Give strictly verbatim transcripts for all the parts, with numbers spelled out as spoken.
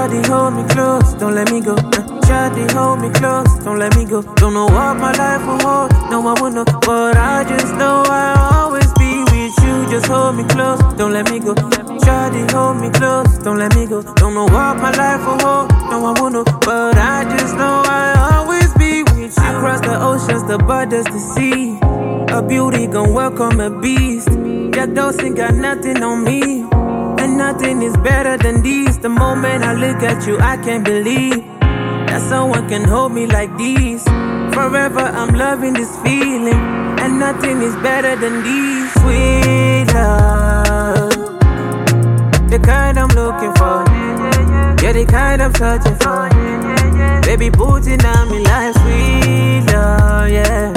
Shawty, hold me close, don't let me go. Uh, Shawty, hold me close, don't let me go. Don't know what my life will hold, no I won't know, but I just know I'll always be with you. Just hold me close, don't let me go. Shawty, hold me close, don't let me go. Don't know what my life will hold, no I won't know, but I just know I'll always be with you. Across the oceans, the borders, the sea, a beauty gon' welcome a beast. Jack Dawson got nothing on me, and nothing is better than these. The moment I look at you, I can't believe that someone can hold me like these. Forever I'm loving this feeling, and nothing is better than these. Sweet love, the kind I'm looking for, yeah, the kind I'm searching for. Baby, putting on me like sweet love, yeah.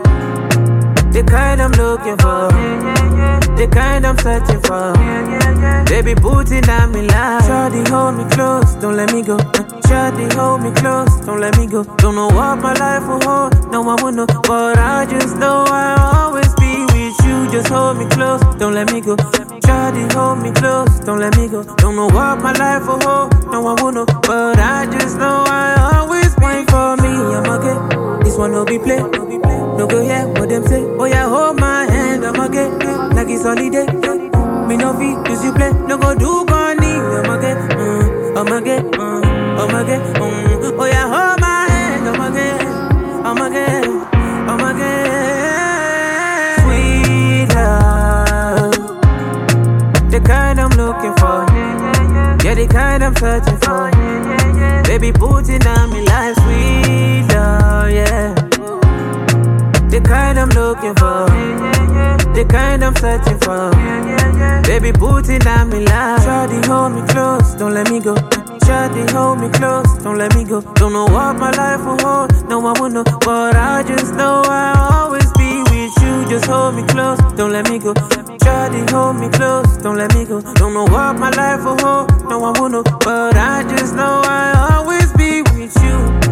The kind I'm looking for, the kind I'm searching for. Baby, putting on me like. Shawty, hold me close, don't let me go. Shawty, hold me close, don't let me go. Don't know what my life will hold, no I won't know, but I just know I'll always be with you. Just hold me close, don't let me go. Shawty, hold me close, don't let me go. Don't know what my life will hold, no I won't know, but I just know I'll always wait for me. I'ma get this one, no be play. No go hear what them say. Oh yeah, hold my hand, I'ma get like it's holiday. Me no fee, use you play. No go do bunny, I'ma get, mm, I'ma get, mm, I'ma get, mm. Oh yeah, hold my hand, I'ma get, I'ma get, I'ma get. Sweet love, the kind I'm looking for, yeah, the kind I'm searching for. Baby, putting on me like sweet love, yeah. The kind I'm looking for, the kind I'm searching for. Baby, putting on me like. Shawty, hold me close, don't let me go. Shawty, hold me close, don't let me go. Don't know what my life will hold, no I won't know, but I just know I'll always be with you. Just hold me close, don't let me go. Shawty, hold me close, don't let me go. Don't know what my life will hold, no I won't know, but I just know I'll always be with you.